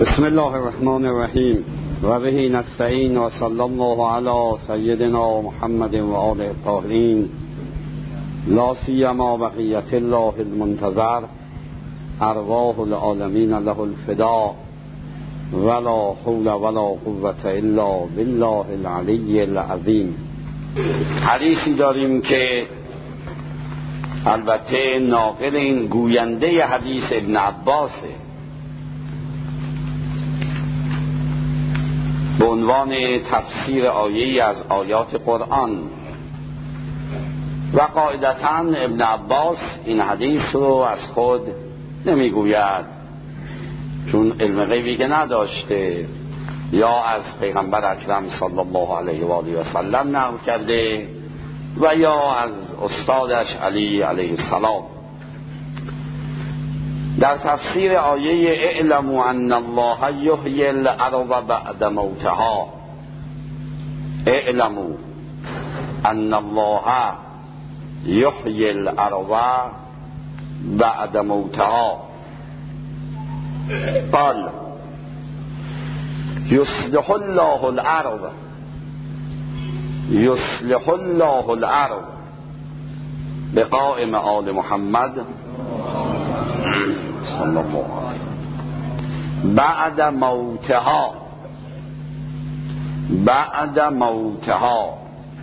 بسم الله الرحمن الرحیم و به نستعین و صلی الله علی سیدنا محمد و آله الطاهرین لا سیما بقیت الله المنتظر ارواح العالمین له الفداء ولا حول ولا قوة الا بالله العلی العظیم. حدیثی داریم که البته ناقل این گوینده حدیث ابن عباسه به عنوان تفسیر آیه‌ای از آیات قرآن و قاعدتاً ابن عباس این حدیث رو از خود نمیگوید، چون علم غیبی که نداشته یا از پیغمبر اکرم صلی الله علیه و آله و سلم نقل کرده و یا از استادش علی علیه السلام. در تفسیر آیه اعلموا ان الله یحیی الارض بعد موتها، اعلموا ان الله یحیی الارض بعد موتها، قال یصلح الله الارض، یصلح الله الارض بقائم آل محمد صلی الله علیه بعد موتها، بعد موتها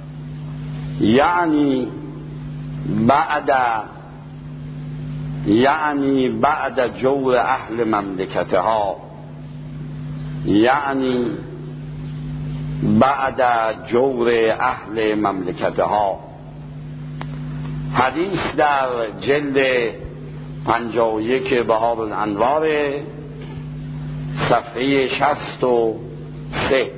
یعنی بعد جور اهل مملکتها، یعنی بعد جور اهل مملکتها. حدیث در جلد 51 بهار الانوار صفحه 63.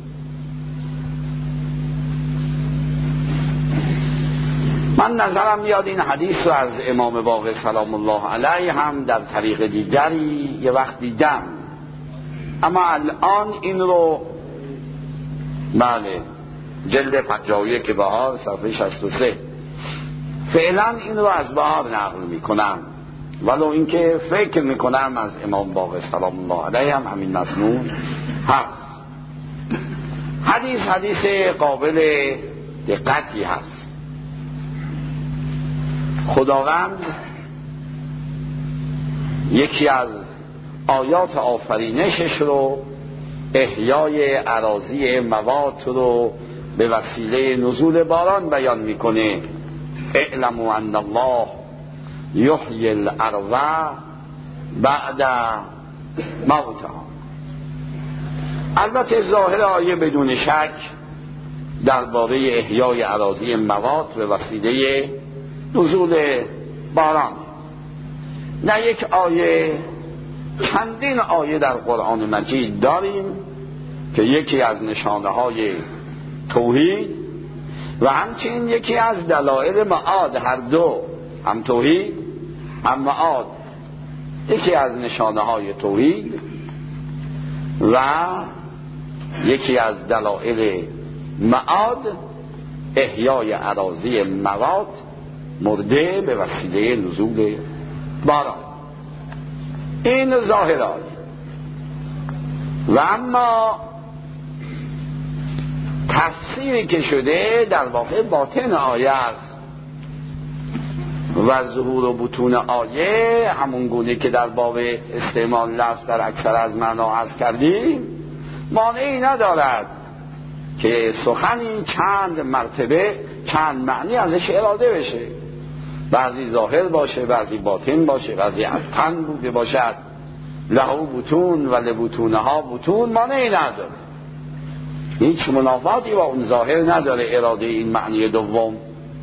من نظرم میاد این حدیث رو از امام باقر سلام الله علیه هم در طریق دیگری یه وقت دیدم، اما الان این رو بله جلد 51 بهار صفحه 63 فعلا این رو از بهار نقل میکنم، ولو اینکه فکر میکنم از امام باقر سلام الله علیه هم همین مضمون هست. حدیث قابل دقتی هست. خداوند یکی از آیات آفرینشش رو، احیای اراضی موات رو به وسیله نزول باران بیان میکنه. اعلموا ان الله یحیی الارض بعد موتها. البته ظاهر آیه بدون شک درباره احیای اراضی موات به وسیله نزول باران. نه یک آیه، چندین آیه در قرآن مجید داریم که یکی از نشانه های توحید و همچنین یکی از دلایل معاد، هر دو، هم توحید هم معاد، یکی از نشانه های توحید و یکی از دلایل معاد احیای اراضی موات مرده به وسیله نزول باران. این ظاهر آیه. و اما تفسیری که شده در واقع باطن آیه است و ظهور و بطون آیه همون گونه که در باب استعمال لفظ در اکثر از معنا عرض کردیم مانعی ندارد که سخنی چند مرتبه چند معنی ازش اراده بشه، بعضی ظاهر باشه، بعضی باطن باشه، بعضی از تن بوده باشد، لهو بطون و لبطونها بطون، مانعی نداره، هیچ منافاتی با اون ظاهر نداره اراده این معنی دوم.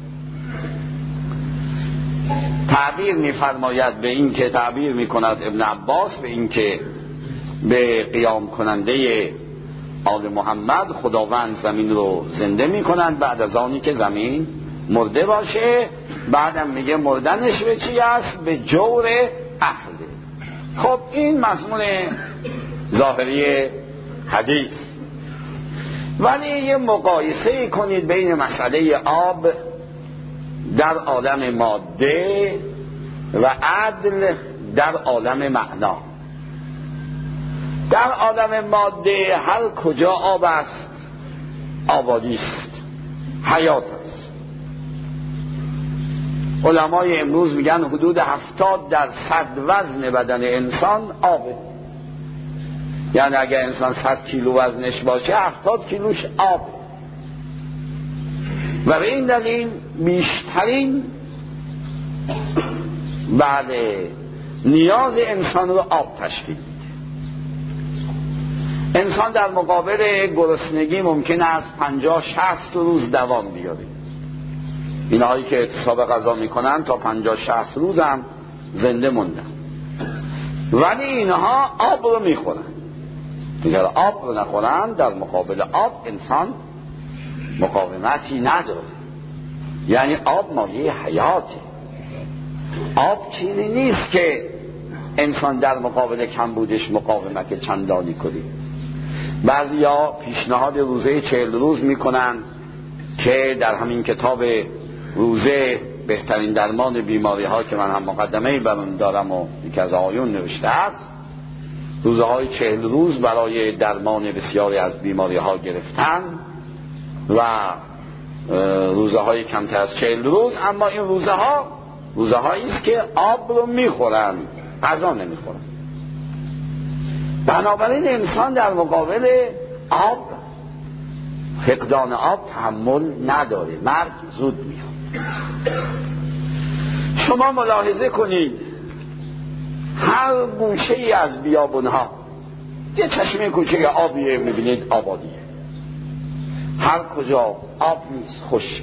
تعبیر می‌فرماید به این که تعبیر می‌کند ابن عباس به این که به قیام کننده آل محمد خداوند زمین رو زنده می‌کند بعد از آنی که زمین مرده باشه. بعدم میگه مردنش به چی است؟ به جور اهل. خب این مضمون ظاهری حدیث. ولی یه مقایسه کنید بین مسئله آب در عالم ماده و عدل در عالم معنا. در عالم ماده هر کجا آب است آبادی است، حیات است. علمای امروز میگن حدود 70% وزن بدن انسان آبه. یعنی اگر انسان 100 کیلو وزنش باشه 70 کیلوش آب. و به این دلیل بیشترین نیاز انسان رو آب تشکیل میده. انسان در مقابل گرسنگی ممکن است 50-60 روز دوام بیاره. اینهایی که اعتصاب غذا میکنن تا 50-60 روز هم زنده موندن، ولی اینها آب رو میخورن. اگر آب رو نخورن در مقابل آب انسان مقاومتی نداره. یعنی آب مایه حیاته. آب چیزی نیست که انسان در مقابل کمبودش مقاومت چندانی کنه. بعضیا پیشنهاد روزه 40 روز میکنن که در همین کتاب روزه بهترین درمان بیماری ها که من هم مقدمه برام دارم و یکی از آیون نوشته است، روزه های 40 روز برای درمان بسیاری از بیماری ها گرفتن و روزه های کمتر از 40 روز. اما این روزه هایی است که آب رو میخورن، غذا نمیخورن. بنابراین انسان در مقابل آب، فقدان آب تحمل نداره، مرگ زود میاد. شما ملاحظه کنید هر گوشه ای از بیابونها یه چشمه کوچه آبیه، میبینید آبادیه. هر کجا آب نیست خشک.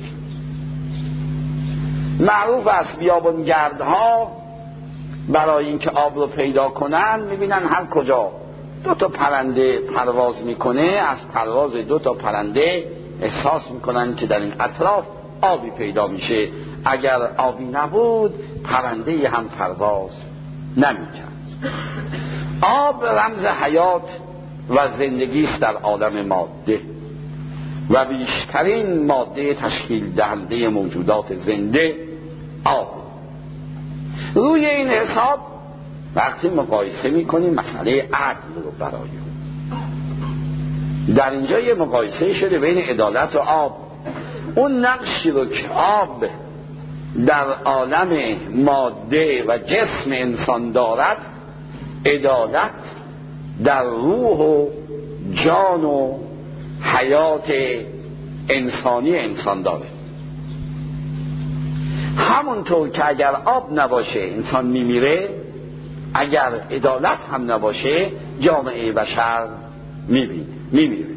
معروف است بیابونگردها برای اینکه آب رو پیدا کنن میبینن هر کجا 2 پرنده پرواز میکنه، از پرواز 2 پرنده احساس میکنن که در این اطراف آبی پیدا میشه. اگر آبی نبود پرنده هم پرواز نمیکرد. آب رمز حیات و زندگی است در عالم ماده و بیشترین ماده تشکیل دهنده موجودات زنده آب. روی این حساب وقتی مقایسه میکنیم مسئله عدل رو برای در اینجا یه مقایسه شده بین عدالت و آب. اون نقشی رو که آب در عالم ماده و جسم انسان دارد، عدالت در روح و جان و حیات انسانی انسان داره. همونطور که اگر آب نباشه انسان میمیره، اگر عدالت هم نباشه جامعه بشر میمیره.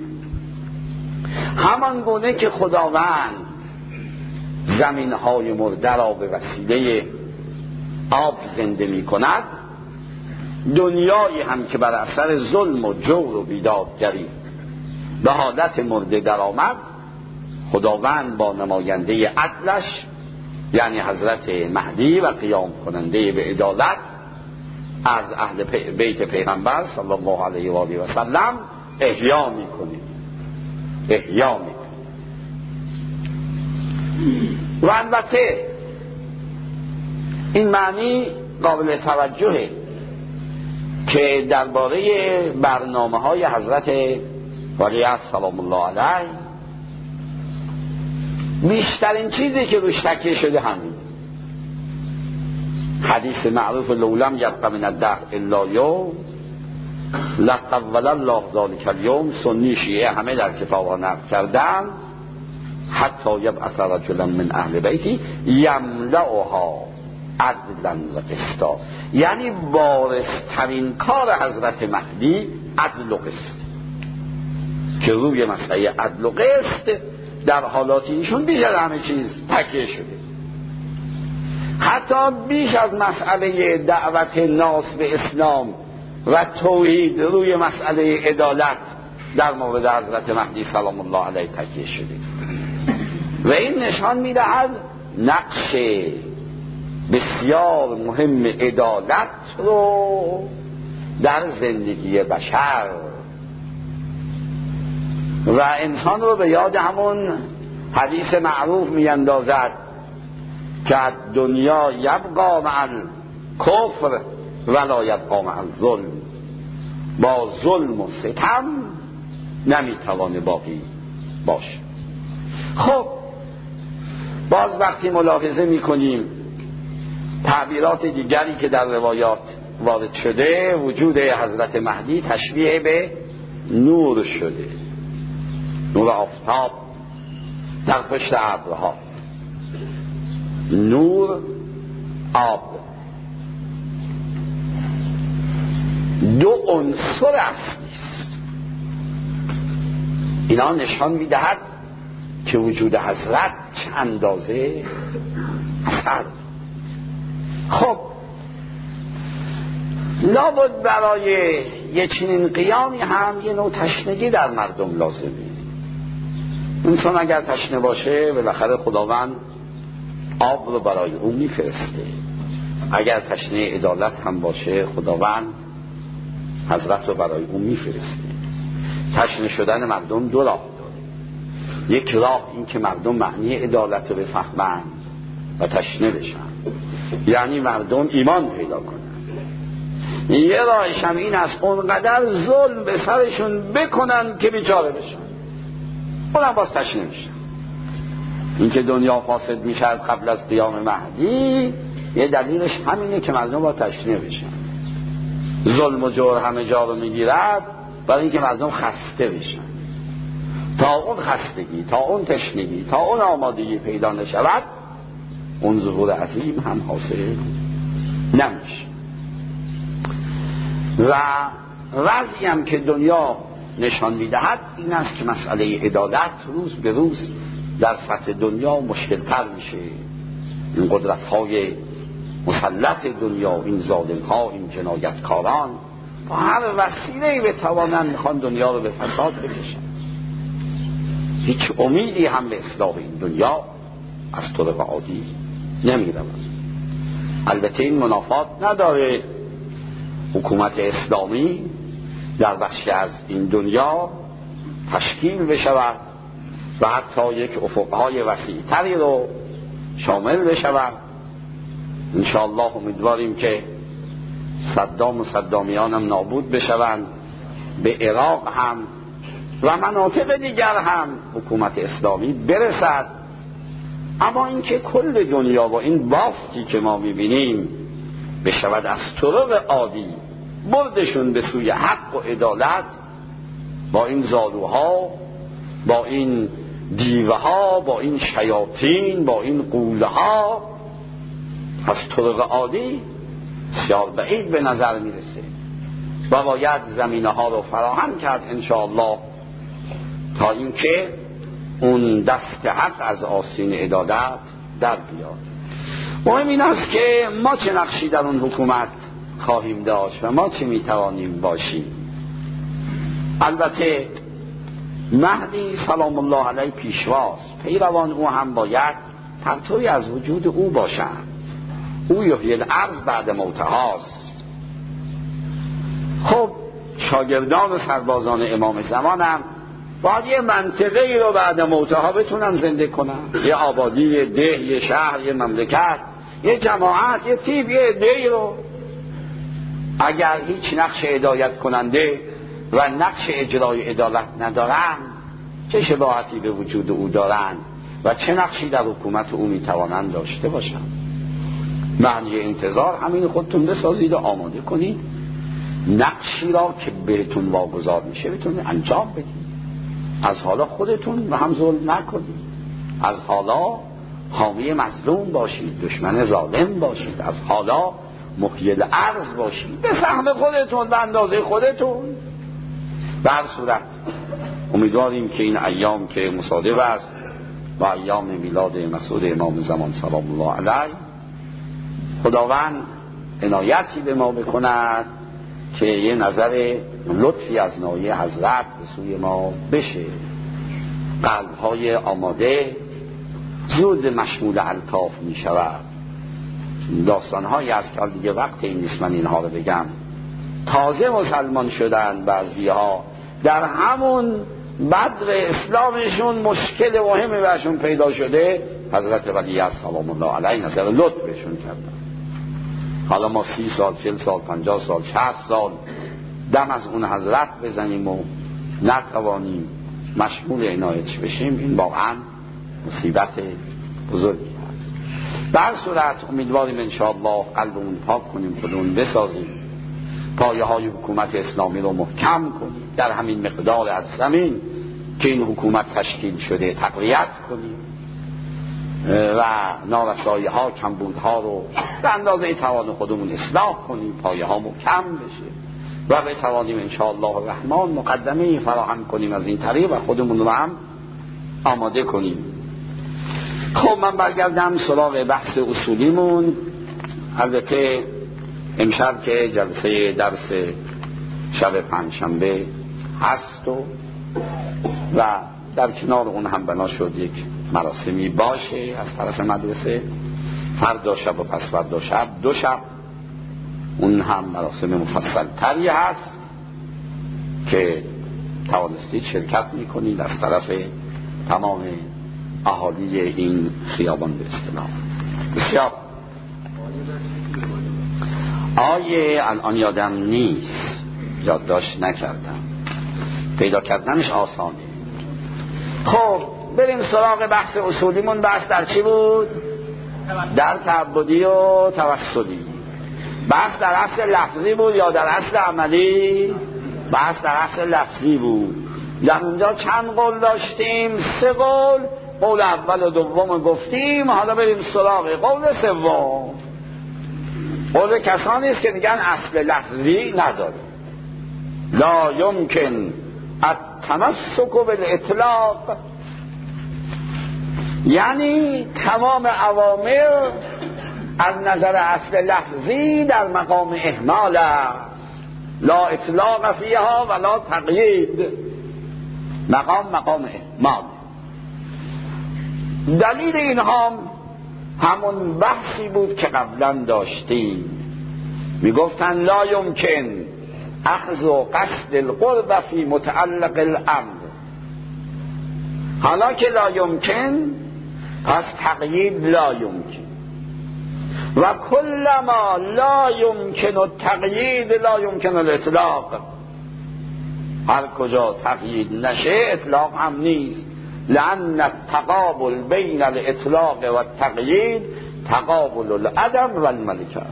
همان گونه که خداوند زمینهای مرده را به وسیله آب زنده می کند، دنیایی هم که بر اثر ظلم و جور و بیدادگری به حالت مرده در آمد، خداوند با نماینده عدلش یعنی حضرت مهدی و قیام کننده به عدالت از اهل بیت پیغمبر صلی الله علیه و آله و سلم احیا میکنه. و البته این معنی قابل توجهه که درباره برنامه‌های حضرت ولیعصر سلام الله علیه بیشترین چیزی که روش تکیه شده همین حدیث معروف لولم یبق من الدهر الا یوم لقول الله ذلک الیوم. سنی شیعه همه در کتاب‌ها نقل کردن حتی یبعث رجلا من اهل بیتی یملأها عدلا و قسطا، یعنی بارزترین کار حضرت مهدی عدل و قسط، که روی مسئله عدل و قسط در حالاتی ایشون بیش از همه چیز تکیه شده. حتی بیش از مسئله دعوت ناس به اسلام و توحید روی مسئله عدالت در مورد حضرت مهدی سلام الله علیه تکیه شده. و این نشان میدهد نقش بسیار مهم عدالت رو در زندگی بشر و انسان رو به یاد همون حدیث معروف میاندازد که دنیا یبقا مع الکفر ولا یبقا مع الظلم. با ظلم و ستم نمیتوانه باقی باشه. خب باز وقتی ملاحظه میکنیم تعبیرات دیگری که در روایات وارد شده، وجود حضرت مهدی تشبیه به نور شده، نور آفتاب در پشت ابرها، نور آب، دو عنصر اصلی است. اینا نشان میدهد که وجود حضرت چه اندازه اثر. خب لابد برای یه چنین قیامی هم یه نوع تشنگی در مردم لازمه. انسان اگر تشنه باشه بالاخره خداوند آب رو برای اون میفرسته. اگر تشنه عدالت هم باشه خداوند حضرت رو برای اون میفرسته. تشنه شدن مردم دو راه داره. یک راه این که مردم معنی عدالت رو بفهمند و تشنه بشن، یعنی مردم ایمان پیدا کنن. یه راهش هم این است اونقدر ظلم به سرشون بکنن که بیچاره بشن، اونم باز تشنه میشن. این که دنیا فاسد میشه قبل از قیام مهدی یه دلیلش همینه که مردم با تشنه بشن. ظلم و جور همه جا رو میگیرد برای اینکه مردم خسته بشن. تا اون خستگی، تا اون تشنگی، تا اون آمادگی پیدا نشود، اون ظهور عظیم هم حاصل نمیشه. و وضعی هم که دنیا نشان میدهد این است که مسئله عدالت روز به روز در سطح دنیا مشکلتر میشه. این قدرت های مسلط دنیا، این ظالم ها، این جنایتکاران با هر وسیله‌ای بتوانند میخوان دنیا رو به فساد بکشن. هیچ امیدی هم به اصلاح این دنیا از طرق عادی نمیرود. البته این منافات نداره حکومت اسلامی در بخشی از این دنیا تشکیل بشود و حتی یک افقهای وسیع‌تری رو شامل بشود. انشاءالله امیدواریم که صدام و صدامیان هم نابود بشوند، به عراق هم و مناطق دیگر هم حکومت اسلامی برسد. اما اینکه کل دنیا با این بافتی که ما میبینیم بشود از طرق عادی بردشون به سوی حق و عدالت، با این زالوها، با این دیوها، با این شیاطین، با این غولها، از طرق عادی بسیار بعید به نظر میرسه و باید زمینه ها رو فراهم کرد انشاءالله تا اینکه اون دست حق از آستین عدالت در بیاد. مهم این است که ما چه نقشی در اون حکومت خواهیم داشت و ما چه میتوانیم باشیم. البته مهدی سلام الله علیه پیشواست، پیروان او هم باید پرتوی از وجود او باشند. او یحیی الارض بعد موتهاست. خب شاگردان و سربازان امام زمان هم باید یه منطقه ای رو بعد موتها بتونن زنده کنن، یه آبادی، یه ده، یه شهر، یه مملکت، یه جماعت، یه تیپ، یه عده‌ای رو اگر هیچ نقش هدایت کننده و نقش اجرای عدالت ندارن، چه شباهتی به وجود او دارن و چه نقشی در حکومت او میتوانند داشته باشن. معنی انتظار همین خودتون بسازید و آماده کنید نقشی را که بهتون واگذار میشه بتونید انجام بدید. از حالا خودتون و هم ظلم نکنید، از حالا حامی مظلوم باشید، دشمن ظالم باشید، از حالا محیی الارض باشید به فهم خودتون، به اندازه خودتون. به هر صورت امیدواریم که این ایام که مصادف است و ایام میلاد مسعود امام زمان سلام الله علیه، خداوند عنایتی به ما بکند که یه نظر لطفی از نایه حضرت به سوی ما بشه. قلب‌های آماده زود مشمول الطاف می شود. داستان‌هایی هست که دیگه وقت این نیست من اینها رو بگم. تازه مسلمان شدن بعضی‌ها، در همون بدر اسلامشون مشکل مهمی برشون پیدا شده، حضرت ولی سلام الله علیه نظر لطف بهشون کردن. حالا ما 30 سال، 40 سال، 50 سال، 60 سال دم از اون حضرت بزنیم و نتوانیم مشمول عنایتش بشیم، این واقعا مصیبت بزرگی هست. در هر صورت امیدواریم انشاءالله قلبمون پاک کنیم، خودمون بسازیم، پایه های حکومت اسلامی رو محکم کنیم، در همین مقدار از زمین که این حکومت تشکیل شده تقویت کنیم و نارسایی ها کمبودها رو به اندازه توان خودمون اصلاح کنیم، پایه ها محکم بشه و بتوانیم انشاءالله الرحمن مقدمه فراهم کنیم از این طریق و خودمون رو هم آماده کنیم. خب من برگردم سراغ بحث اصولیمون. البته امشب که جلسه درس شب پنجشنبه هست و در کنار اون هم بنا شد یک مراسمی باشه از طرف مدرسه، فردا شب و پس فردا شب 2 شب اون هم مراسم مفصل تری هست که توانستید شرکت میکنید از طرف تمام اهالی این خیابان به اصطلاح. بسیار آیه الان یادم نیست، یادداشت نکردم، پیدا کردنش آسانه. خب بریم سراغ بحث اصولیمون. بحث در چی بود؟ در تعبدی و توسلی. بحث در اصل لفظی بود یا در اصل عملی؟ بحث در اصل لفظی بود. در اونجا چند قول داشتیم؟ 3 قول. قول اول و دوم گفتیم، حالا بریم سراغ قول سوم. قول کسانی است که میگن اصل لفظی نداره، لا یمکن التمسک بالاطلاق، یعنی تمام اوامر از نظر اصل لفظی در مقام اهمال است، لا اطلاق فیها ولا تقیید، مقام اهمال. دلیل اینها همون بحثی بود که قبلا داشتیم. میگفتن لا یمکن اخذ و قصد القرب فی متعلق الامر. حالا که لا یمکن، پس تقیید لا یمکن، و کلما لا یمکن التقیید لا یمکن الاطلاق. هر کجا تقیید نشه اطلاق هم نیست، لأن التقابل بین الاطلاق و التقیید تقابل العدم و الملکه.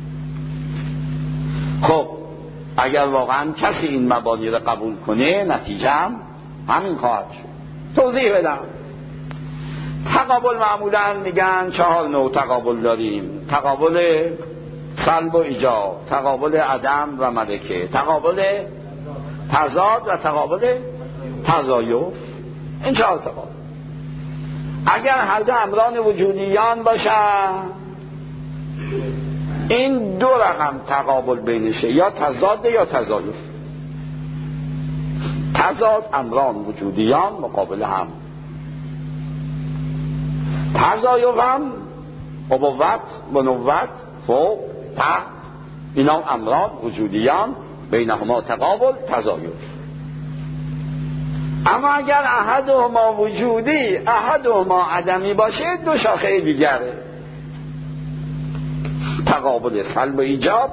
خب اگر واقعا کسی این مبانی رو قبول کنه، نتیجه هم همین خواهد شد. توضیح بدم. تقابل معمولا میگن 4 نوع تقابل داریم: تقابل سلب و ایجاب، تقابل عدم و ملکه، تقابل تضاد و تقابل تزایف. این 4 تقابل. اگر هر دو امران وجودیان باشن، این 2 رقم تقابل بینشه، یا تضاد یا تزایف. تضاد امران وجودیان مقابل هم، تزایف هم ابوت، بنوت، فوق، تحت، اینا امران وجودیان بینهما تقابل تزایف. اما اگر احدهما وجودی احدهما عدمی باشه، 2 شاخه دیگره: تقابل سلب و ایجاب،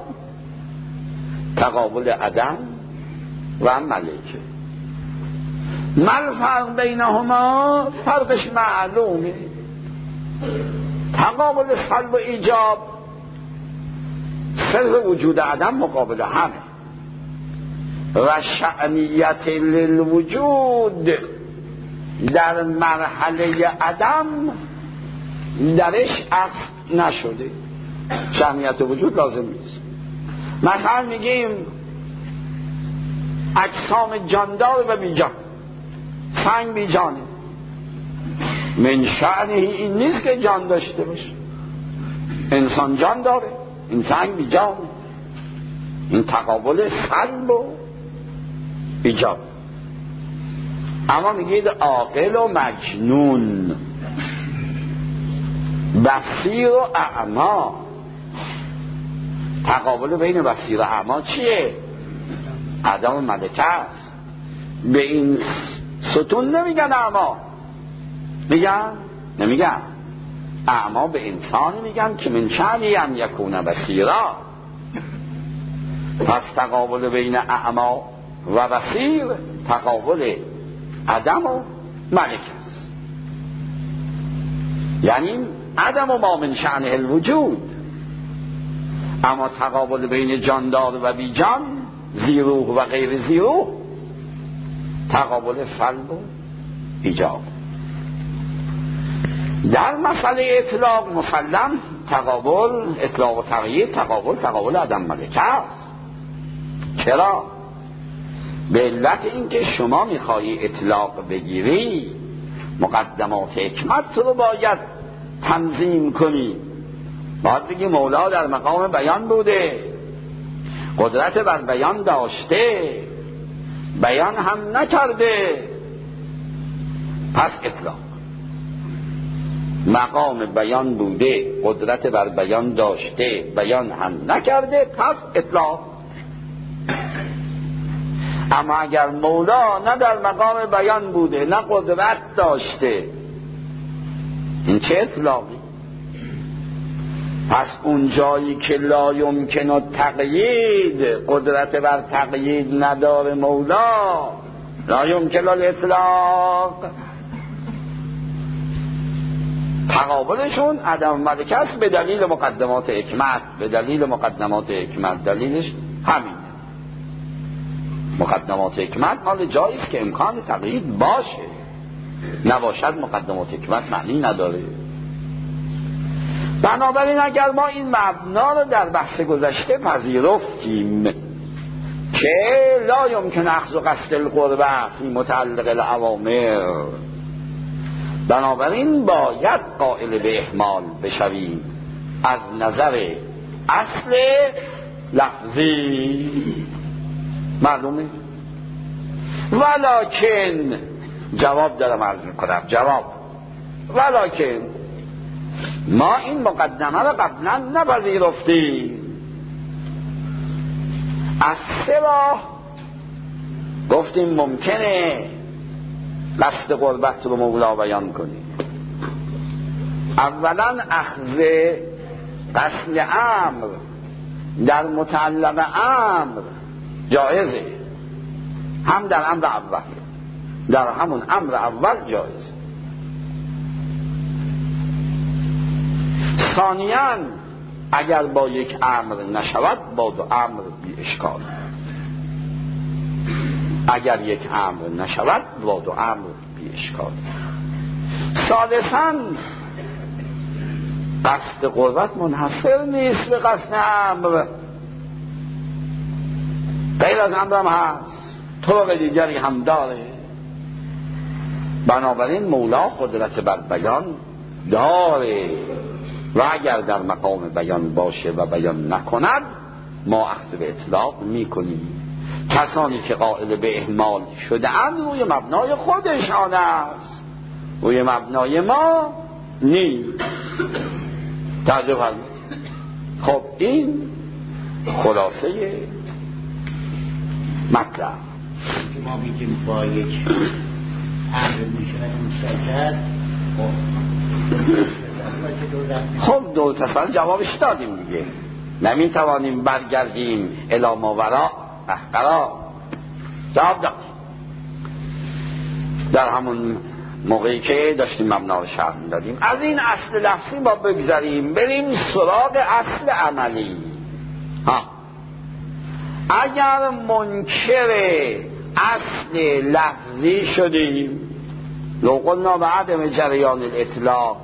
تقابل عدم و ملکه. ما الفرق بینهما؟ فرقش معلومه. تقابل سلب و ایجاب صرف وجود عدم مقابل همه، و شأنیت للوجود در مرحله عدم درش اصل نشده. شأنیت وجود لازم نیست. مثلا میگیم اجسام جاندار و بی جان. سنگ بی جانه، من شأنه این نیست که جان داشته باشه. انسان جان داره، این سنگ بی جانه. این تقابل سلب و ایجاب. اما میگید عاقل و مجنون، بصیر و اعما. تقابل بین بصیر و اعما چیه؟ عدم و ملکه است. به این ستون نمیگن اعما، میگن نمیگن اعما به انسان میگن که من شأنه ان یکون بصیرا. پس تقابل بین اعما و بصیر تقابل عدم و ملک است، یعنی عدم و ما من شأنه الوجود. اما تقابل بین جاندار و بی جان، زیروح و غیر زیروح، تقابل سلب و ایجاب. در مسئله اطلاق مسلم تقابل اطلاق و تغییر تقابل عدم ملکه است. چرا؟ به علت اینکه شما میخوایی اطلاق بگیری، مقدمات حکمت رو باید تنظیم کنی. باید بگی مولا در مقام بیان بوده، قدرت بر بیان داشته، بیان هم نکرده، پس اطلاق. مقام بیان بوده، قدرت بر بیان داشته، بیان هم نکرده، پس اطلاق. اما اگر مولا نه در مقام بیان بوده نه قدرت داشته، این چه اطلاقی؟ پس اون جایی که لا یمکن تقیید، قدرت بر تقیید نداره مولا، لا یمکن الاطلاق، تقابلشون عدم ملکه است به دلیل مقدمات حکمت. به دلیل مقدمات حکمت دلیلش همین، مقدمات حکمت مال جایی است که امکان تقیید باشه، نباشد مقدمات حکمت معنی نداره. بنابراین اگر ما این مبنا رو در بحث گذشته پذیرفتیم که لا یمکن اخذ قصد القربه فی متعلق الاوامر، بنابراین باید قائل به اهمال بشویم از نظر اصل لفظی. معلومه؟ ولکن جواب دارم عرض میکنم، جواب ولکن ما این مقدمه رو قبلا نپذیرفتیم. از سه راه گفتیم ممکنه قصد قربت رو مولا بیان کنیم. اولا اخذ قصد امر در متعلق امر جایزه، هم در امر اول، در همون امر اول جایزه. ثانیاً اگر با یک امر نشود با دو امر بی اشکال، اگر یک امر نشود با دو امر بی اشکال. ثالثاً قصد قربت منحصر نیست به قصد امر، غیر از امر هم هست، طرق دیگری هم داره. بنابراین مولا قدرت بر بیان داره و اگر در مقام بیان باشه و بیان نکند ما اخذ به اطلاق میکنیم. کسانی که قائل به اهمال شده اند روی مبنای خودشان است، روی مبنای ما نیست. تعجب هست. خب این خلاصه مطلب که ما میگیم با یک امر میشه مسجد. خب دو تصال جوابش دادیم دیگه، نمیتوانیم برگردیم الی ماوراء احقرا. جواب دادیم در همون موقعی که داشتیم مبنا رو شرح میدادیم. از این اصل لفظی ما بگذاریم بریم سراغ اصل عملی. اگر منکر اصل لفظی شدیم، لو قلنا به عدم جریان الاطلاق،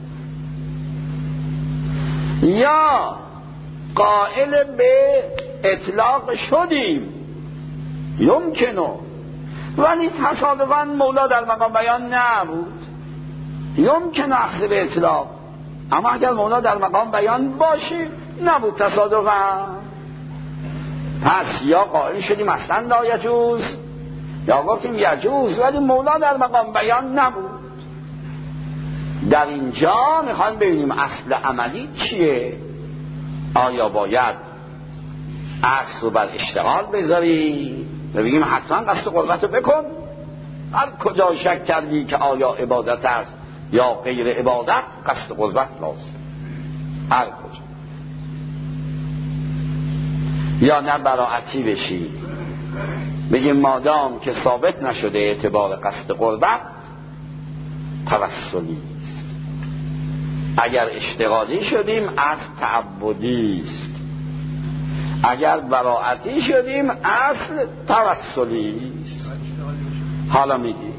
یا قائل به اطلاق شدیم یمکنه ولی تصادفاً مولا در مقام بیان نبود، یمکن اخذ به اطلاق. اما اگر مولا در مقام بیان باشه نبود تصادفاً، پس یا قائل شدیم اصلا لا یجوز، یا گفتیم یجوز ولی مولا در مقام بیان نبود. در اینجا میخوایم ببینیم اصل عملی چیه. آیا باید اصل رو بر اشتغال بذاری و بگیم حتما قصد قربت رو بکن، هر کجا شک کردی که آیا عبادت است یا غیر عبادت قصد قربت لازم، هر کجا. یا نه براعتی بشی بگیم مادام که ثابت نشده اعتبار قصد قربت توسلی است، اگر اشتغالی شدیم از تعبدی است، اگر براعتی شدیم اصل توسلی است. حالا میگی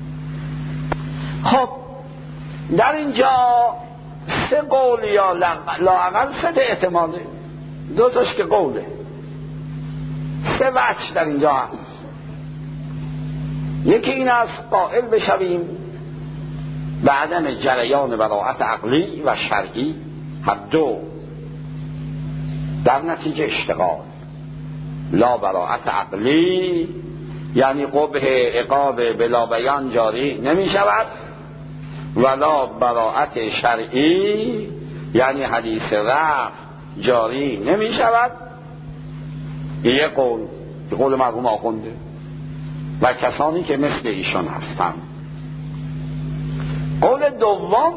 خب در اینجا سه قول یا لااقل سه احتماله، دو تاش که قوله، سه وجه در اینجا هست. یکی این است قائل بشویم به عدم جریان براعت عقلی و شرعی هر دو در نتیجه اشتغال، لا براعت عقلی یعنی قبح عقاب بلا بیان جاری نمی شود، ولا براعت شرعی یعنی حدیث رفع جاری نمی شود. یه قول مرحوم آخونده و کسانی که مثل ایشان هستند. قول دوم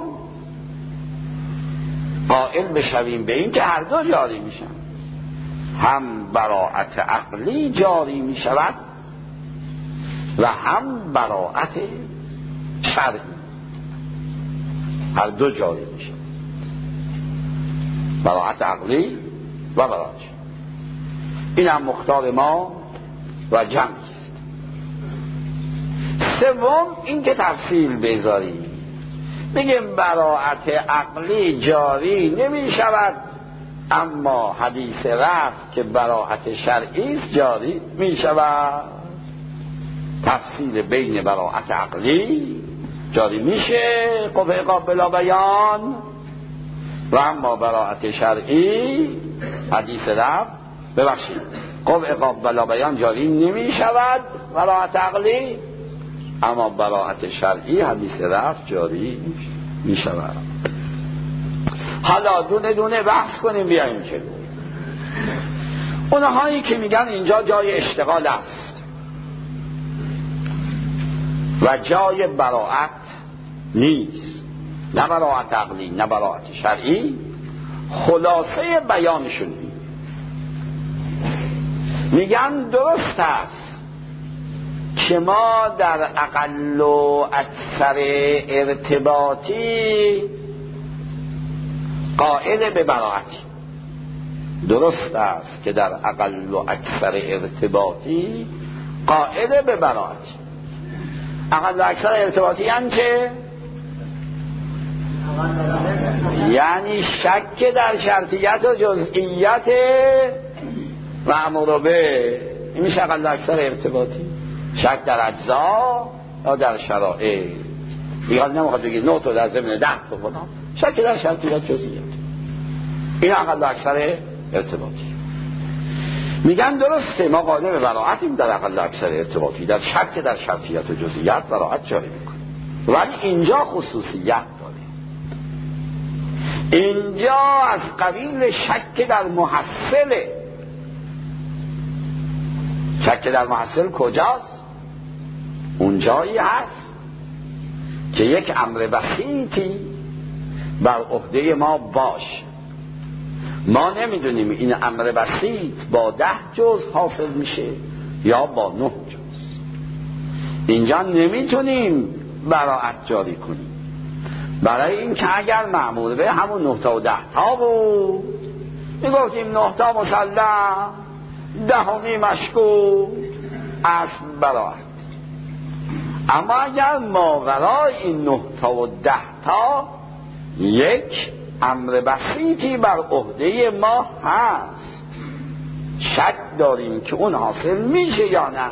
قائل بشویم به این که هر دو جاری میشن، هم براعت عقلی جاری میشود و هم براعت شرعی، هر دو جاری میشن، براعت عقلی و براعت شرعی. این هم مختار ما و جمع است. سوم این که تفصیل بذاریم بگیم براعت عقلی جاری نمی شود اما حدیث رفع که براعت شرعی است جاری می شود. تفصیل بین براعت عقلی جاری میشه قبح عقاب بلا بیان و اما براعت شرعی حدیث رفع قبح عقاب بلا بیان جاری نمی شود براعت عقلی، اما براعت شرعی حدیث رفع جاری می شود. حالا دونه دونه بحث کنیم بیاییم جلو. اونهایی که میگن اینجا جای اشتغال است و جای براعت نیست، نه براعت عقلی نه براعت شرعی، خلاصه بیانشون میگن درست است که ما در اقل و اکثر ارتباطی قائل به براعتی. درست است که در اقل و اکثر ارتباطی قائل به براعتی. اقل و اکثر ارتباطی یعنی چه؟ یعنی شک در شرطیت و جزئیت مأمور به، این میشه اقل و اکثر ارتباطی. شک در اجزا یا در شرائع، بیاد نمیخواد بگید 9 تا در ضمن 10 تا فلان، شک در شرطیت جزئیت، این اقل و اکثر ارتباطی. میگن درسته ما قائل به براعتیم در اقل و اکثر ارتباطی، در شک در شرطیت و جزئیات براعت جاری میکنیم، ولی اینجا خصوصیت داره. اینجا از قبیل شک در محصله. شک در محصل کجاست؟ اونجایی هست که یک امر بسیطی بر عهده ما باشه، ما نمیدونیم این امر بسیط با 10 جز حاصل میشه یا با 9 جز. اینجا نمیتونیم براعت جاری کنیم، برای این که اگر مأمور به همون 9 تا و 10 تا بود میگفتیم 9 تا مسلم، 10 مشکوک، اصل براعت. اما اگر ماورای این 9 تا و 10 تا یک امر بسیطی بر عهده ما هست، شک داریم که اون حاصل میشه یا نه.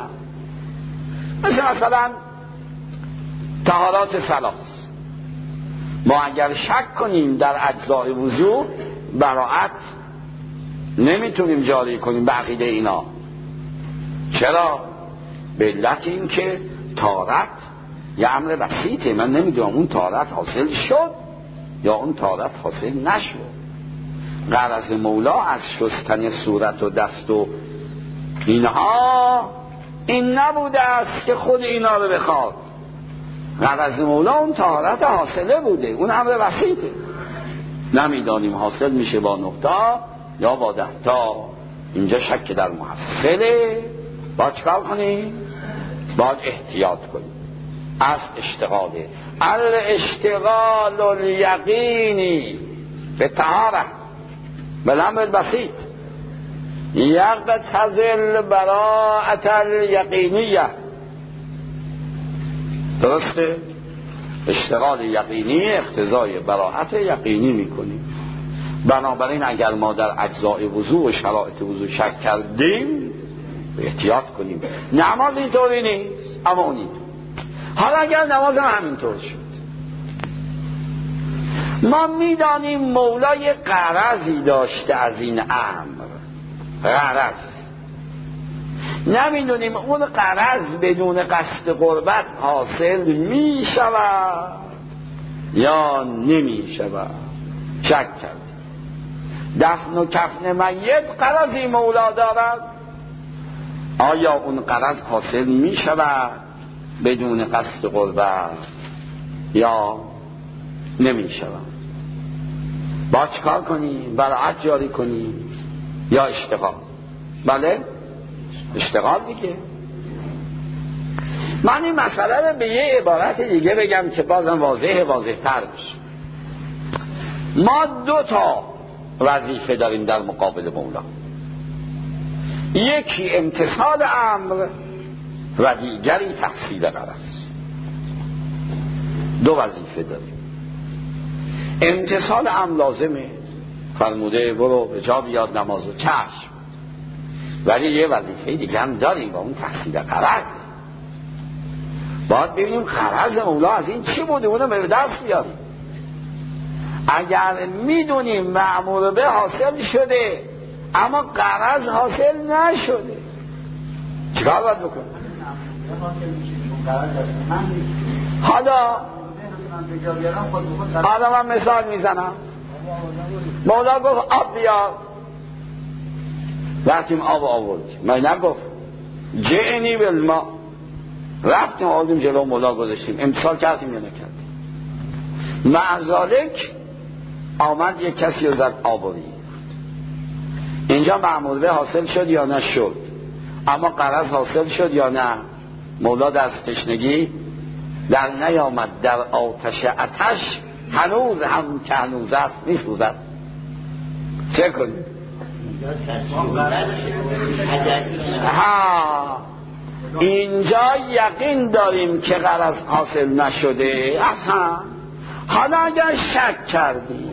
مثلا طهارات ثلاث، ما اگر شک کنیم در اجزای وضو براعت نمیتونیم جاری کنیم به عقیده اینا. چرا؟ به علت این که طهارت یه امر بسیطه، من نمیدونم اون طهارت حاصل شد یا اون طهارت حاصل نشد. غرض مولا از شستن صورت و دست و اینها این نبوده است که خود اینا رو بخواد. غرض مولا اون طهارت حاصله بوده، اون امر بسیطه. نمیدانیم حاصل میشه با 9 تا یا با 10 تا. اینجا شک در محصله. باید چکار کنیم؟ باید احتیاط کنیم از اشتغاله. الاشتغال الیقینی به طهاره بالامر البسیط یقتضی براءة الیقینیه. درسته؟ اشتغال یقینی اقتضای براءت یقینی میکنیم. بنابراین اگر ما در اجزاء وضوء و شرایط وضوء شک کردیم احتیاط کنیم. نماز اینطوری نیست اما اون اینطور. حالا اگر نماز همینطور شد، ما میدانیم مولای غرضی داشته از این امر، غرض نمیدونیم اون غرض بدون قصد قربت حاصل می شود یا نمی شود. شک کرد. دفن و کفن میت غرضی مولا دارد، آیا اون غرض حاصل می شود بدون قصد قربت یا نمی شود؟ با چکار کنیم؟ براعت جاری کنیم یا اشتغال؟ بله اشتغال دیگه. من این مسئله رو به یه عبارت دیگه بگم که بازم واضح تر بشه. ما دو تا وظیفه داریم در مقابل مولا، یکی امتثال امر و دیگری تحصیل غرض. دو وظیفه داریم. امتثال امر لازمه، فرموده برو به جا بیاد نماز و چشم، ولی یه وظیفه دیگه هم داریم و اون تحصیل غرض. باید ببینیم غرض مولا از این چی بوده، اونو به دست بیاریم. اگر میدونیم مأمور به حاصل شده اما غرض حاصل نشده چیکار باید بکنیم؟ حالا من مثال میزنم. مولا گفت آب بیار، رفتیم آب آوردیم. من نگفت جئنی بالماء، رفتیم آوردیم جلو مولا گذاشتیم. امتثال کردیم یا نکردیم؟ مع ذالک آمد یک کسی رو زد آبوری. اینجا مأمور به حاصل شد یا نشد؟ اما غرض حاصل شد یا نه؟ مولا در تشنگی در نیامد، در آتش آتش هنوز هم که هنوز است میسوزد. چه کنیم؟ اینجا یقین داریم که غرض حاصل نشده اصلا. حالا اگر شک کردیم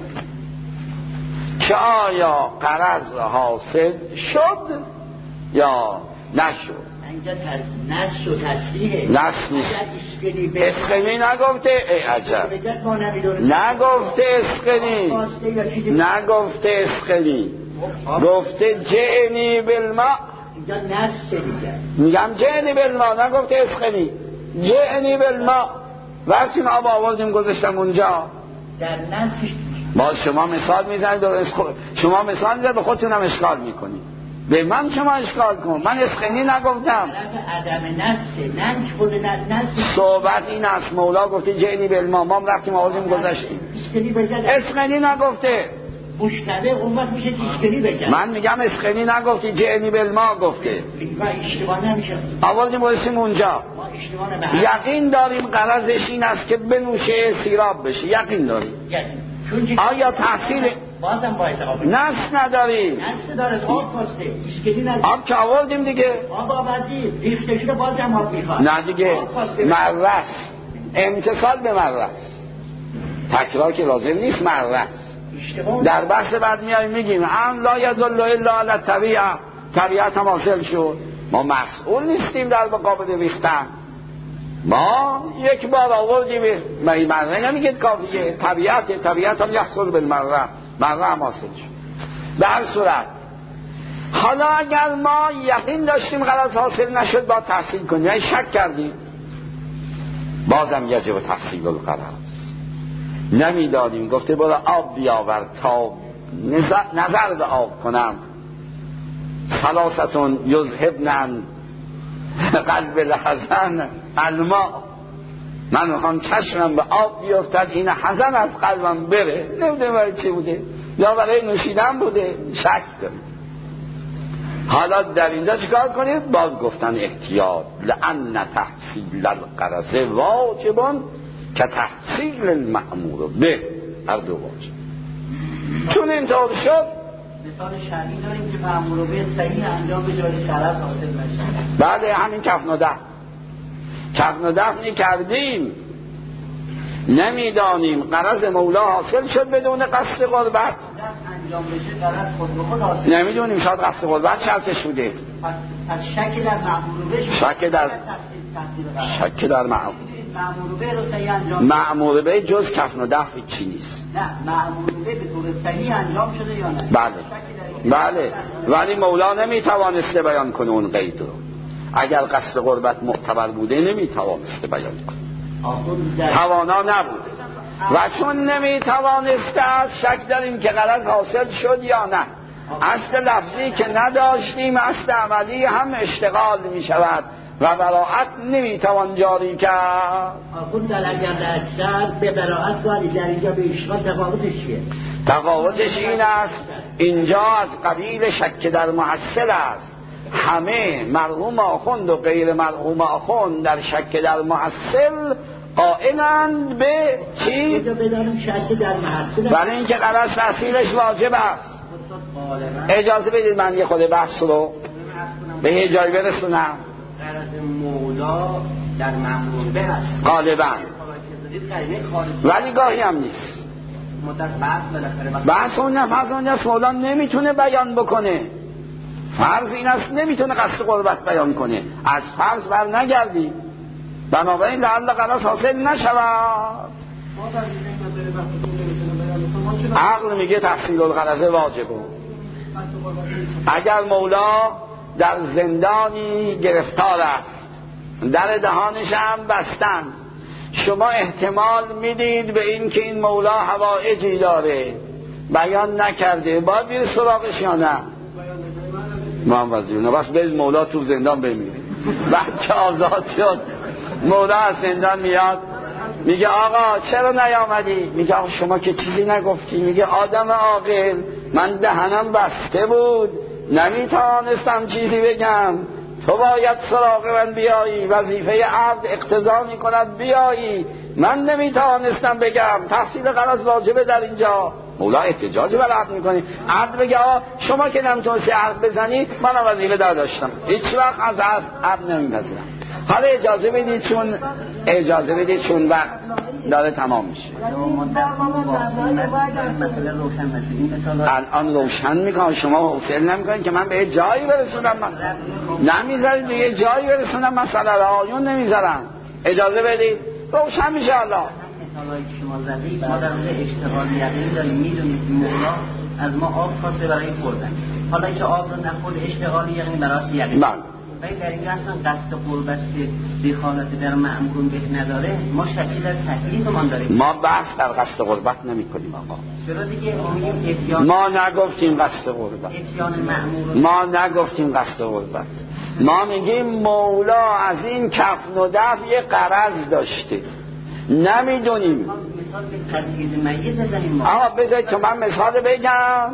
که آیا غرض حاصل شد یا نشد، اینجا نس و تصریحه. نس نیست. اسقنی نگفته. ای عجب، نگفته اسقنی، نگفته اسقنی، گفته جئنی بالماء. اینجا نس دیگه میگم جئنی بالماء، نگفته اسقنی. جئنی بالماء، وقتی ما آب آوردیم گذاشتم اونجا. در نسش باز شما مثال میزنید و شما مثال میزنید به خودتونم اشکال میکنید. به من شما اشکال کن، من اسقنی نگفتم. عدم نسه، ننش بوده در نسه. صحبت این است، مولا گفته جئنی بالماء، ما رفتیم آوردیم گذاشتیم. اسقنی نگفته. مشتبه قوت میشه اسقنی بگم. من میگم اسقنی نگفتی، جئنی بالماء گفته. اشتباه نمیشه. آوردیم گذاشتیم اونجا. یقین داریم غرضش این است که بنوشه سیراب بشه. یقین داریم. آیا تحصیل بازم باید آب نس نداریم؟ نس داره، آب پاسته اسکلی نداره. آب که آوردیم دیگه. آب آوردی ریخته شده بازم آب میخواد. نه دیگه مررس، امتصال به مررس، تکرار که لازم نیست. مررس در بحث بعد میایم میگیم ام لا یدل الا علی الطبیعه، طبیعت هم حاصل شد. ما مسئول نیستیم در مقابل ریختن. ما یک بار آوردیم، مره نمیگه کافیه. طبیعت هم یحصل بالمره، مره هم حاصل شد. به هر صورت حالا اگر ما یقین داشتیم غرض حاصل نشد با تحصیل کنیم، یعنی شک کردیم، بازم یجب تحصیل الغرض. نمیدادیم، گفته برو آب بیاور تا نظر به آب کنم. ثلاثتون یذهبن قلب الحزن الماء، من میخوام چشمم به آب بیفتد این حزن از قلبم بره. نمیدونم برای چی بوده، یا برای نوشیدن بوده، شک داریم. حالا در اینجا چیکار کنید؟ باز گفتن احتیاط، لأن تحصیل الغرض واجب که تحصیل المأمور به، هر دو واجب. چون اینطور شد مثال شرعی داریم که مأمور به صحیح انجام به جای شرط حاصل نشه. بله، همین کفن و دفنی کردیم، نمیدانیم غرض مولا حاصل شد بدون قصد قربت، انجام بشه غرض خود به خود حاصل نمیدونیم، شاید قصد قربت شرطش بوده. پس شک در مأمور به شک در مأمور به جز کفن و دفن چی نیست. نه، مأمور به طور صحیح انجام شده یا نه؟ بله، ولی مولا نمیتوانسته بیان کنه اون قید رو. اگر قصد قربت معتبر بوده نمیتوانسته بیان کنه، توانا نبوده، و چون نمیتوانسته از شک داریم که غرض حاصل شد یا نه. اصل لفظی که نداشتیم، اصل عملی هم اشتغال میشود و براعت نمیتوان جاری کرد. خود در اگر در شرط به براعت ولی در اینجا به اشغال تفاوتش چیه؟ تفاوتش این است اینجا از قبیل شک در محصل است. همه مرحوم آخوند و غیر مرحوم آخوند در شک در محصل قائلند به چی؟ برای اینکه غرض تحصیلش واجب است. اجازه بدید من یه خود بحث رو به یه جای برسونم. غرض مولا در مأمور به است غالبا، ولی گاهی هم نیست. بحث اون نفذ اونجاست مولا نمیتونه بیان بکنه. فرض این است نمیتونه قصد قربت بیان کنه، از فرض بر نگردی، بنابراین لعل غرض حاصل نشود. عقل میگه تحصیل الغرض واجبه. اگر مولا در زندانی گرفتار است، در دهانش هم بستن، شما احتمال میدید به این که این مولا حوائجی داره، بیان نکرده، باید بیر سراغش یا نه؟ من وزیونه بس بز مولا تو زندان بمیره. بعد که آزاد شد مولا از زندان میاد میگه آقا چرا نیامدی؟ میگه آقا شما که چیزی نگفتی. میگه آدم عاقل، من دهنم بسته بود نمیتوانستم چیزی بگم، تو باید سراغ من بیایی، وظیفه عبد اقتضا میکند بیایی، من نمیتوانستم بگم، تحصیل غرض واجبه در اینجا. مولا احتجاج بر عبد میکنی، عبد بگه شما که نمیتونستی حرف بزنی من وظیفه داشتم، هیچ وقت از عبد نمیپذیرم. حالا اجازه بدید چون وقت داره تمام میشه. الان روشن میکنم، شما حوصله نمیکنید که من به یه جایی برسونم، من نمیذارید به یه جایی برسونم مسئله را، آیون نمیذارم. اجازه بدید روشن میشه. الله شما زدید ما در اون اشتغال یقین داریم، میدونید مولا از ما آب خواسته برای خوردن، حالا که آب رو نخورد اشتغال یقین برای یقین. ولی در این اصلا قصد قربت دخالت در مأمور به نداره، ما شکل در تکلیف من داریم. ما بحث در قصد قربت نمی کنیم آقا. چرا دیگه ما نگفتیم قصد قربت، ما نگفتیم قصد قربت، ما میگیم مولا از این کفن و دفن یه غرض داشته، نمیدونیم. مثال به تجهیز میت بزنیم. آقا بذارید که من مثال بگم.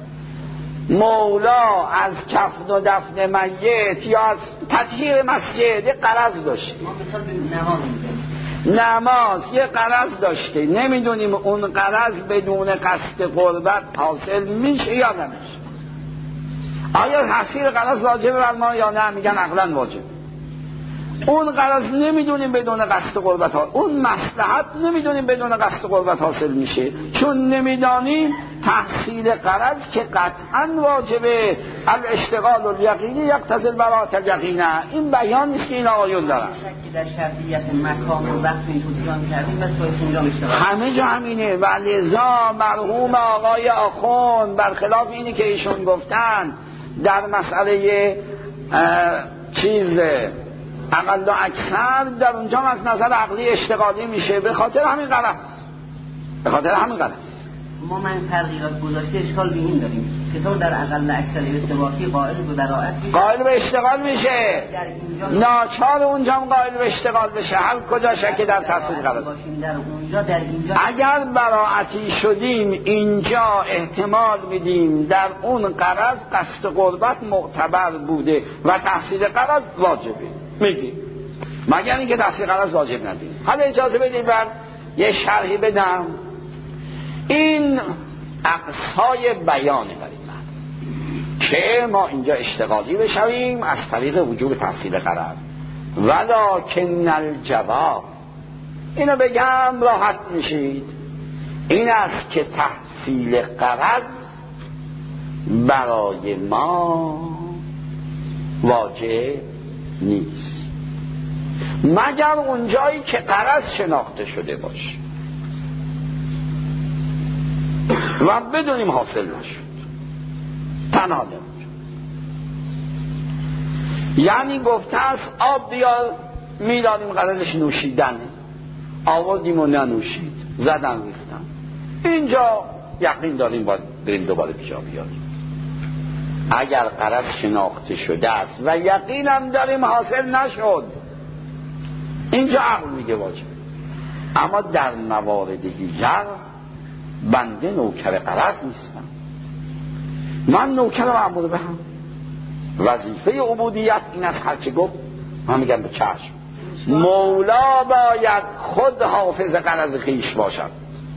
مولا از کفن و دفن میت یا از تطهیر مسجد یه غرض داشته. ما مثال به نماز یه غرض داشته، نمیدونیم اون غرض بدون قصد قربت حاصل میشه یا نمیشه. آیا تحصیل غرض واجبه بر ما یا نه؟ میگن عقلا واجب. اون غرض نمیدونیم بدون قصد قربت ها، اون مصلحت نمیدونیم بدون قصد قربت حاصل میشه، چون نمیدانیم تحصیل غرض که قطعا واجبه. الاشتغال الیقینی یقتضی البراءة الیقینه. این بیان نیست که این آیون دارن. شکی در شرعیت مکان و وقت اینطور بیان کردیم بس باید اونجا اشتغال همه جا همینه. و لذا مرحوم آقای آخوند برخلاف اینی که ایشون گفتن در مسئله چیز اقل و اکثر، در اونجا از نظر عقلی اشتغالی میشه به خاطر همین غرض. ما من تغییرات گذاشته اشکال به این داریم که تو در اقل اکثر ارتباطی قائل به براءت میشه، قائل به اشتغال میشه، ناچار اونجا هم قائل به اشتغال بشه. هر کجا شک در تفسیر قرار در اینجا اگر براءتی شدیم اینجا احتمال میدیم در اون قرض قصد قربت معتبر بوده و تحصیل قرض واجبه میگیم، مگر اینکه تحصیل قرض واجب ندیم. حالا اجازه بدید من یه شرحی بدم. این اقصای بیانه برای من که ما اینجا اشتغالی بشویم از طریق وجوب تحصیل قرض. ولکن الجواب، اینو بگم راحت میشید، این است که تحصیل قرض برای ما واجب نیست مگر اونجایی که قرض شناخته شده باشه و بدونیم حاصل نشد تنها نمید. یعنی گفته است آب بیار میدانیم قرضش نوشیدنه، آوردیم و ننوشید، زدن ریختن، اینجا یقین داریم باید بریم دوباره پیشا بیاریم. اگر قرض شناخته شده است و یقینم داریم حاصل نشد، اینجا عقل میگه واجب. اما در موارد دیگر بنده نوکر قرض نیستم، من نوکر مأمور به هم. وظیفه عبودیت این است هرچه گفت من میگم به چشم. مولا باید خود حافظ قرض خیش باشد،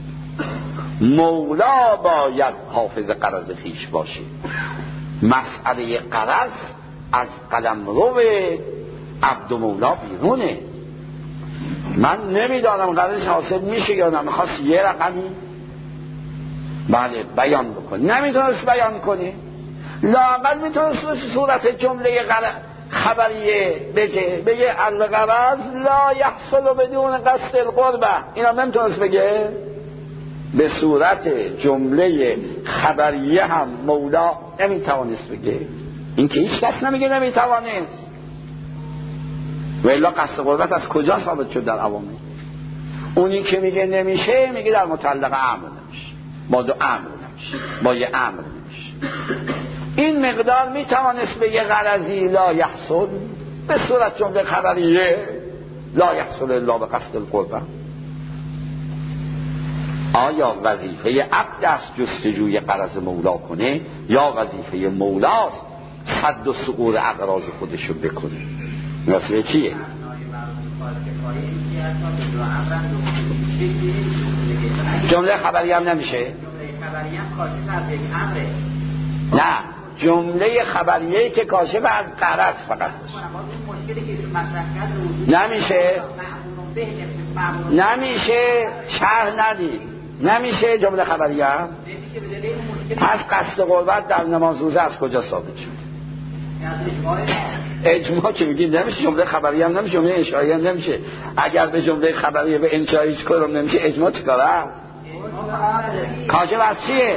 مولا باید حافظ قرض خیش باشه. مسئله قرض از قلمرو عبد و مولا بیرونه. من نمیدانم قرضش حاصل میشه یا نه، میخواست یه رقمی بله بیان بکنه، نمیتونست بیان کنه، لااقل میتونست به صورت جمله خبریه بگه الغرض لا یحصل بدون قصد القربه. اینا نمیتونست بگه، به صورت جمله خبریه هم مولا نمیتوانست بگه. این که هیچ کس نمیگه نمیتوانست، و الا قصد قربت از کجا ثابت شد در عوامل؟ اونی که میگه نمیشه میگه در مطلق امر نمیشه، با دو امر نمیشه، با یه امر نمیشه. این مقدار میتوانست بگه غرضی لا یحصل به صورت جمله خبریه لا یحصل الا به قصد القربه. آیا وظیفه عبد است جستجوی قرض مولا کنه یا وظیفه مولاست حد و سقور اقراض خودشو بکنه؟ وظیفه چیه؟ جمله خبری هم نمیشه؟ نه، جمله خبریه که کاشف از قرض فقط نمیشه، نمیشه شرح ندید، نمیشه جمله خبریه هم. پس قصد قربت در نماز روزه از کجا ثابت شد؟ اجماع که میگید نمیشه، جمله خبریه هم نمیشه، جمله انشایی هم نمیشه. اگر به جمله خبریه به انشایی هیچ کدوم نمیشه، اجماع چیکاره است؟ کاشف از چیه؟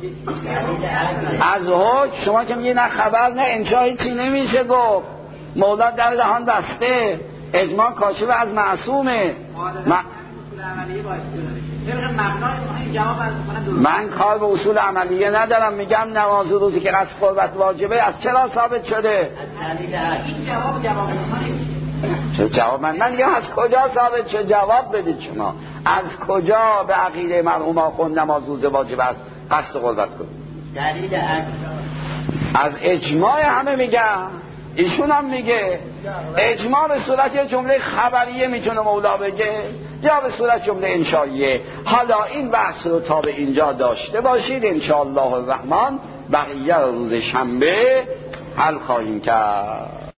از حکم. شما که میگید نه خبر نه انشایی چی نمیشه گفت، مولا در دهان بسته. اجماع کاشف از معصومه. من کار به اصول عملیه ندارم، میگم نماز روزی که قصد قربت واجبه از چرا ثابت شده؟ چه جواب من میگم از کجا ثابت شد؟ جواب بدید شما. از کجا به عقیده مرحوم آخوند نماز روز واجب است قصد قربت کن؟ از اجماع همه میگم، ایشون هم میگه اجماع به صورت جمله خبریه میتونه مولا بگه یا به صورت جمله انشاییه. حالا این بحث رو تا به اینجا داشته باشید، انشاءالله الرحمن بقیه روز شنبه حل خواهیم کرد.